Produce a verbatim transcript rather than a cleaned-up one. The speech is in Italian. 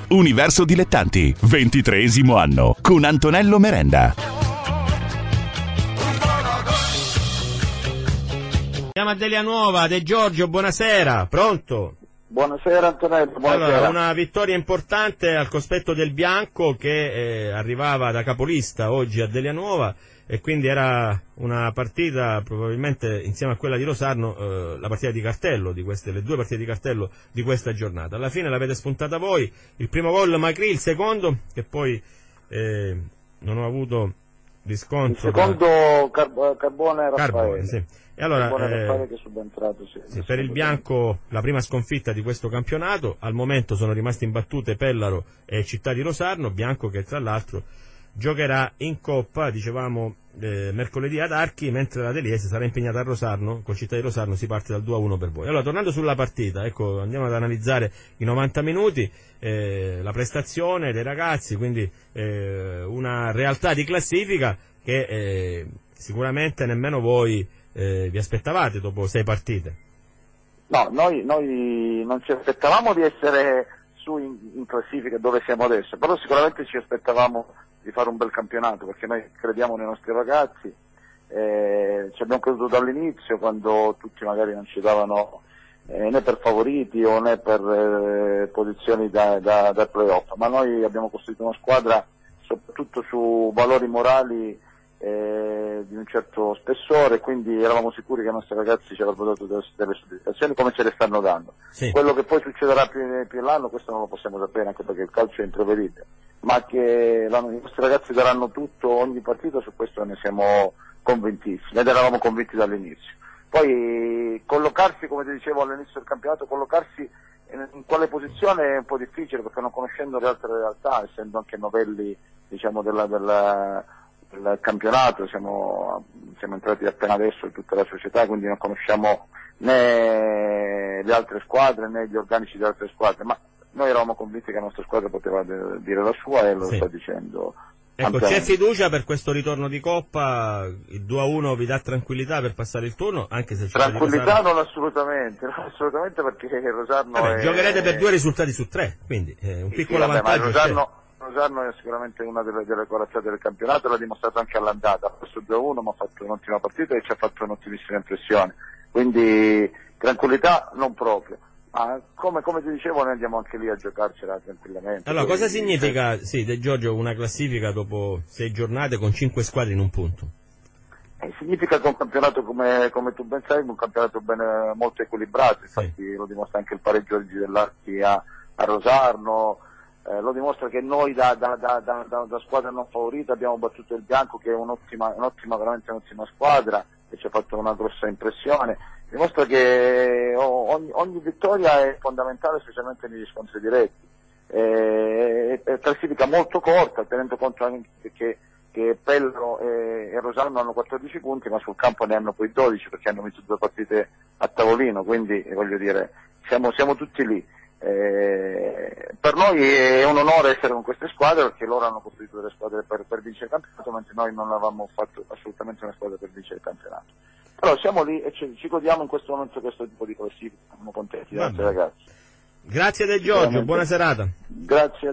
Universo Dilettanti, ventitreesimo anno, con Antonello Merenda. Siamo a Delia Nuova, De Giorgio, buonasera, pronto? Buonasera Antonello, buonasera. Allora, una vittoria importante al cospetto del Bianco che eh, arrivava da capolista oggi a Delia Nuova e quindi era una partita probabilmente insieme a quella di Rosarno eh, la partita di cartello di queste, le due partite di cartello di questa giornata. Alla fine l'avete spuntata voi, il primo gol Macri, il secondo che poi eh, non ho avuto riscontro. Il secondo da... Carb- Carbone Raffaele. Carbone, sì. E allora, eh, che è subentrato, sì, sì, per il Bianco la prima sconfitta di questo campionato, al momento sono rimaste imbattute Pellaro e Città di Rosarno, Bianco che tra l'altro giocherà in Coppa, dicevamo eh, mercoledì ad Archi, mentre la Deliese sarà impegnata a Rosarno, con Città di Rosarno si parte dal due a uno per voi. Allora, tornando sulla partita, ecco, andiamo ad analizzare i novanta minuti, eh, la prestazione dei ragazzi, quindi eh, una realtà di classifica che eh, sicuramente nemmeno voi Eh, vi aspettavate dopo sei partite? No, noi, noi non ci aspettavamo di essere su in, in classifica dove siamo adesso, però sicuramente ci aspettavamo di fare un bel campionato, perché noi crediamo nei nostri ragazzi, eh, ci abbiamo creduto dall'inizio, quando tutti magari non ci davano eh, né per favoriti o né per eh, posizioni da, da, da playoff, ma noi abbiamo costruito una squadra soprattutto su valori morali Eh, di un certo spessore, quindi eravamo sicuri che i nostri ragazzi ci avrebbero dato delle, delle soddisfazioni come ce le stanno dando. Sì. Quello che poi succederà più, più in l'anno, questo non lo possiamo sapere, anche perché il calcio è imprevedibile, ma che la, i nostri ragazzi daranno tutto ogni partita, su questo ne siamo convintissimi ed eravamo convinti dall'inizio. Poi collocarsi, come ti dicevo all'inizio del campionato, collocarsi in, in quale posizione è un po' difficile, perché non conoscendo le altre realtà, essendo anche novelli, diciamo, della, della il campionato, siamo, siamo entrati appena adesso in tutta la società, quindi non conosciamo né le altre squadre né gli organici delle altre squadre, ma noi eravamo convinti che la nostra squadra poteva de- dire la sua e lo sì. sta dicendo. Ecco, c'è fiducia per questo ritorno di Coppa? Il due a uno vi dà tranquillità per passare il turno? Anche se tranquillità Rosarno... non assolutamente, non assolutamente, perché Rosarno Vabbè, è... giocherete per due risultati su tre, quindi eh, un sì, piccolo sì, vabbè, vantaggio. Rosarno, Rosarno è sicuramente una delle, delle corazzate del campionato, l'ha dimostrato anche all'andata, ha perso due a uno ma ha fatto un'ottima partita e ci ha fatto un'ottimissima impressione, quindi tranquillità non proprio, ma come, come ti dicevo noi andiamo anche lì a giocarcela tranquillamente. Allora, poi, cosa significa, eh, sì, De Giorgio, una classifica dopo sei giornate con cinque squadre in un punto? Eh, significa che un campionato, come, come tu ben sai, un campionato ben, molto equilibrato, infatti sì. Lo dimostra anche il pareggio oggi dell'Archi a, a Rosarno. Eh, lo dimostra che noi da, da, da, da, da squadra non favorita abbiamo battuto il Bianco, che è un'ottima, un'ottima, veramente un'ottima squadra, e ci ha fatto una grossa impressione. Dimostra che ogni, ogni vittoria è fondamentale, specialmente negli scontri diretti. Eh, è classifica molto corta, tenendo conto anche che, che Pellaro e, e Rosarno hanno quattordici punti, ma sul campo ne hanno poi dodici, perché hanno vinto due partite a tavolino, quindi voglio dire, siamo, siamo tutti lì. Eh, per noi è un onore essere con queste squadre, perché loro hanno costruito delle squadre per, per vincere il campionato, mentre noi non avevamo fatto assolutamente una squadra per vincere il campionato. Però siamo lì e ci, ci godiamo in questo momento questo tipo di classifica, siamo contenti dei nostri ragazzi. Grazie De Giorgio, buona serata. Grazie.